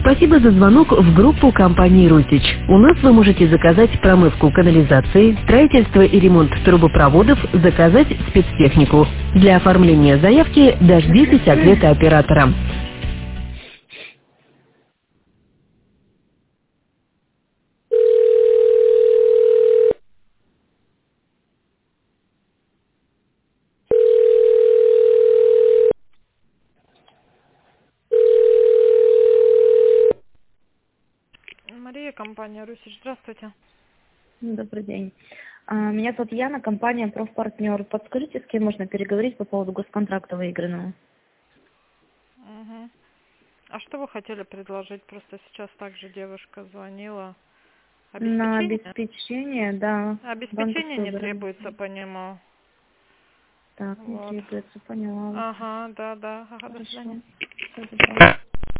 Спасибо за звонок в группу компании «Русич». У нас вы можете заказать промывку канализации, строительство и ремонт трубопроводов, заказать спецтехнику. Для оформления заявки дождитесь ответа оператора. Мария, компания «Русич». Здравствуйте. Добрый день. Меня зовут Яна, компания «Профпартнер». Подскажите, с кем можно переговорить по поводу госконтракта выигранного? Угу. А что вы хотели предложить? Просто сейчас также девушка звонила. На Обеспечение? обеспечение, да. Обеспечение Банковскую не требуется гарантию. по нему. Так, не Вот. требуется, поняла вас. Ага, да. Ага, до Хорошо. свидания. Всё, до свидания.